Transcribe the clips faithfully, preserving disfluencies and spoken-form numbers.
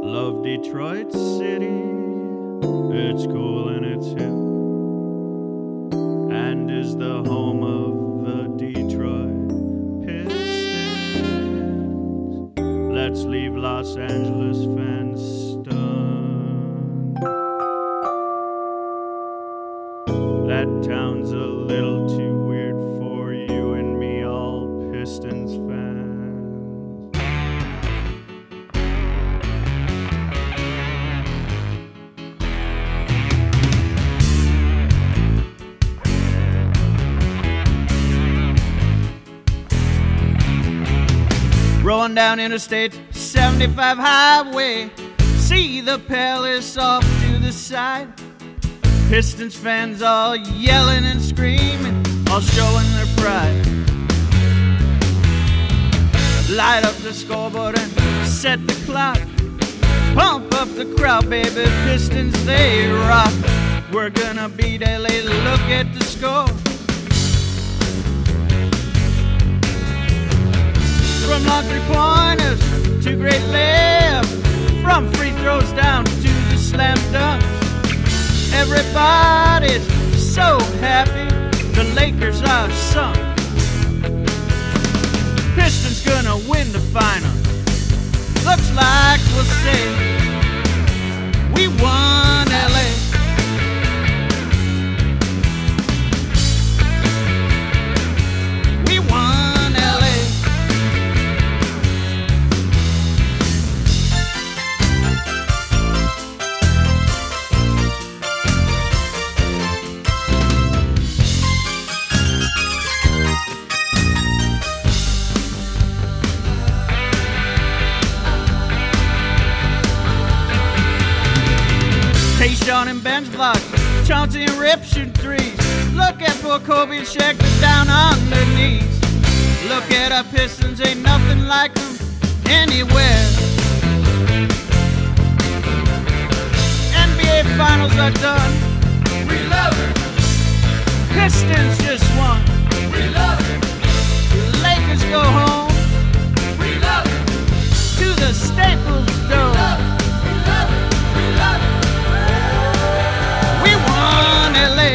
Love Detroit City, it's cool and it's hip, and is the home of the Detroit Pistons. Let's leave Los Angeles fans stunned. That town's a little too weird for you and me, all Pistons fans. Rolling down Interstate seventy-five highway, see the palace off to the side. Pistons fans all yelling and screaming, all showing their pride. Light up the scoreboard and set the clock. Pump up the crowd, baby, Pistons, they rock. We're gonna beat L A, look at the score. From long three-pointers to great layups, from free throws down to the slam dunk. Everybody's so happy, the Lakers are sunk. Pistons gonna win the final. Looks like we'll say we won L A. We won L A. Tayshaun and Ben's block, Chauncey and Rip shoot threes. Look at poor Kobe and Shaq, they're down on their knees. Look at our Pistons, ain't nothing like them anywhere. N B A finals are done. We love it. Pistons just won. We love it. Lakers go home. We love it. To the Staples Dome. We love it. We love it. We won L A.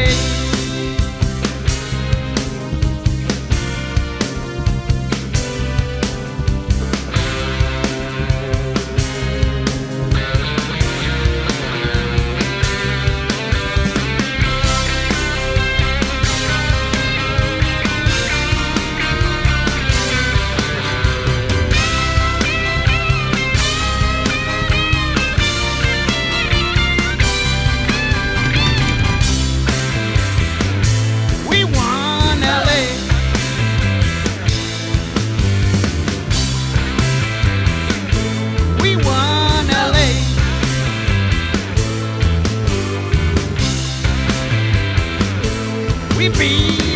We beat